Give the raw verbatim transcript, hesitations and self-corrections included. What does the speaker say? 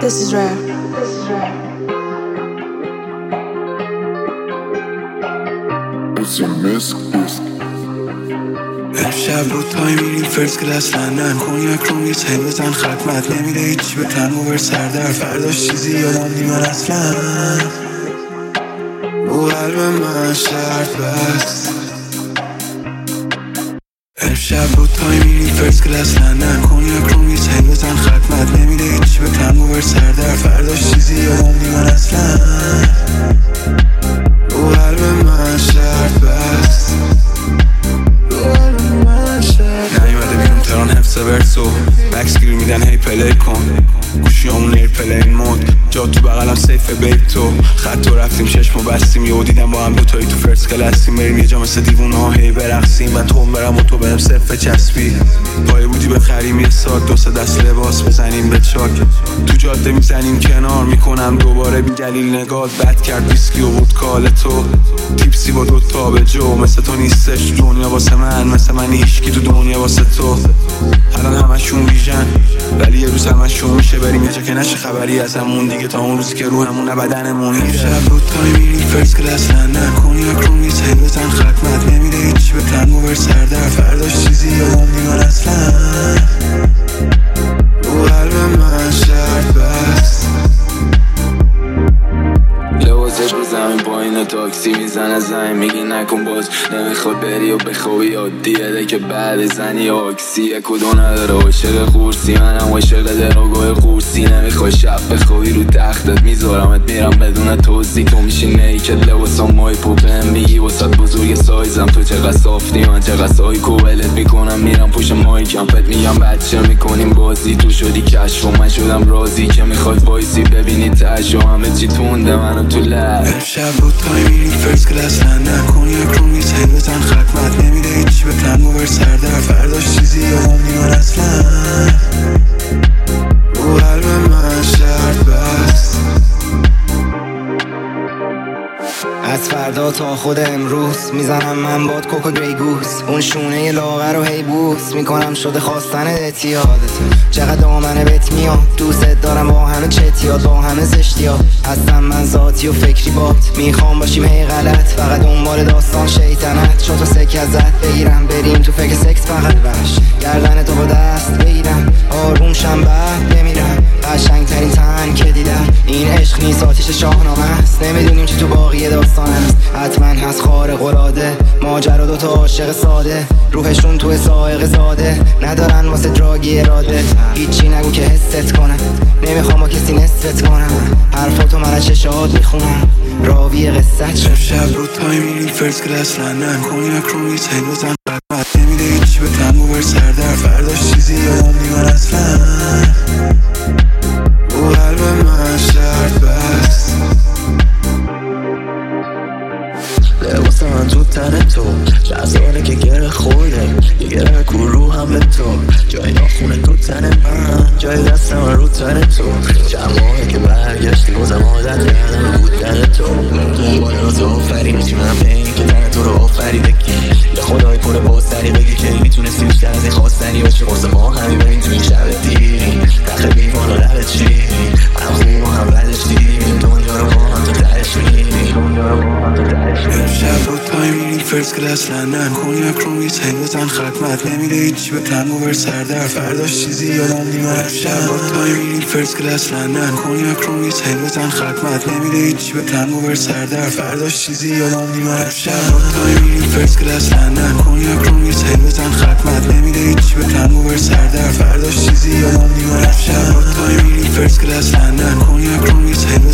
This is rare. امشب رو تای میریم فرست کلاس لندن، کنیاک رو میز هی بزن خدمت، نمیده هیچی به تن و بر سردر، فرداش چیزی یادم نیمن اصلا او قلب من شرط بست. امشب رو تای میریم فرست کلاس لندن، کنیاک رو میز هی بزن خدمت، نمیده هیچی به تن و بر سردر، فرداش چیزی یادم نیمن اصلا او قلب من شرط بست. نیومده بیرون تران حفظ ورسو مکس گیر میدن هی پلی کن، گوشی همون ایر پلین مود، جا تو بغلم سیف بیت تو، خط تو رفتیم چشمو بستیم، یهو دیدم با هم دوتایی تو فرست کلاسیم، بریم یه جا مثل دیوونه ها هی برقصیم، من تو برم و تو بهم صفه چسبی، پایه بودی بخریم یه ساعت دو سه دست لباس بزنیم به چاک، تو جاده میزنیم کنار، میکنم دوباره بی دلیل نگات، بد کرد ویسکی و ودکال تو، تیپسی با دوتا به جو، مثل تو نیستش دنیا واسه من، مثل من هیچکی تو دنیا واسه تو، الان همشون بیژن ولی یه روز همشون میشه، بریم یه جا که نشه خبری از همون دیگه، تا اون روزی که روحمون نه بدنمون میره. شب رو تای میریم فرست کلاس لندن، کنیاک رو میز هی بزن خدمت، نمیده هیچی به تن و بر سردر، فرداش چیزی یادم نیمن اصلا او قلب من شرط بست. لباسش رو زمین پایین تاکسی میزنه زنگ، میگی نکن باز نمیخواد بری و بخوابی، عادیه که بعد زنی آکسیه کدو نداره، عاشق خورسی منم عاشق دراگاه خورسی، نمیخوای شب بخوابی رو تختت میذارمت میرم بدون توضیح، تو میشی نیکت لباسام مای پوپم میگی واسد بزرگ سایزم، تو چقدر صافتی من چقدر سایکو ولت میکنم، میرم پوش مایکم پت میگم بچه میکنیم بازی، تو شدی کشف و من شدم رازی که میخوای وایسی ببینی تش و همه چی تونده منو تو لب. امشب رو تای میریم فرست کلاس لندن، کنیاک رو میز هی بزن خدمت، نمیده هیچی به تن و بر سردر، فرداش چیزی یادم نیمن اصلا او قلب من شرط بست. از فردا تا خود امروز میزنم من باد کوکو گریگوز، اون شونه لاغر رو هی بوس میکنم شده خواستن اتیادت، چقدر دامنه بهت میاد دوست دارم با همه چتیات با همه زشتیات، هستم من ذاتی و فکری بات، میخوام باشیم هی غلط فقط دنبال داستان شیطنت، چون تو سکه ازت بگیرم بریم تو فکر سکس فقط وحش، گردن تو با دست بگیرم آروم شم بعد بمیرم، قشنگ ترین تن که دیدم این عشق نیست آتیش شاهنامه است، نمیدونیم چی تو باقی داستان است، حتما هست خارق العاده ماجرا دوتا عاشق ساده، روحشون تو سائق زاده ندارن واسه دراگی اراده، هیچی نگو که حست کنم نمیخوام با کسی نصفت کنم، حرفاتو من از چشات میخونم راوی قصت شد. شب رو تای میریم فرست کلاس لندن، کنیاک رو میز هی بزن خدمت، نمیده هیچی به تن و بر سردر، فرداش چیزی یادم نیمن اصلا او قلب من شرط بست. لباس من تو تن تو جزاره که گره خورده، یه گره رو هم به تو، جای ناخونه تو تن من، جای دست من رو تن تو، جمعه که برگشتی بازم عادت کردم بودن تو، دنبال راز آفرین چی من به این که تن تو رو آفریده کی، یه خدای کنه باز سری بگی که میتونستی بیشتر از این خواستنی باشی واسه ما همین بریم تو این شب دیری، تخت بیمان و لبت چی من خوب و هم بدش دیدیم، دنیا رو با هم تو تهش میریم، دنیا رو با هم تو تهش میریم. شب رو تای میریم فرست کلاس لندن، کنیاک رو میز هی بزن خدمت، نمیده هیچی به تن و بر سردر، فرداش چیزی یادم نیمن. شب رو تای میریم فرست کلاس لندن، کنیاک رو میز هی بزن خدمت، نمیده هیچی به تن و بر سردر، فرداش چیزی یادم نیمن. شب رو تای میریم فرست کلاس لندن، کنیاک رو میز هی بزن خدمت، نمیده هیچی به تن و بر سردر، فرداش چیزی یادم نیمن. شب رو تای میریم فرست کلاس لندن، کنیاک رو میز هی